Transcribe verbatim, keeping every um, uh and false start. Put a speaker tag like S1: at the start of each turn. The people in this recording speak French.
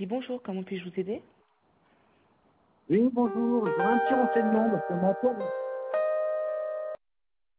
S1: Crédit, bonjour, comment puis-je vous aider?
S2: Oui, bonjour. J'aurais un petit renseignement parce qu'on m'appelle.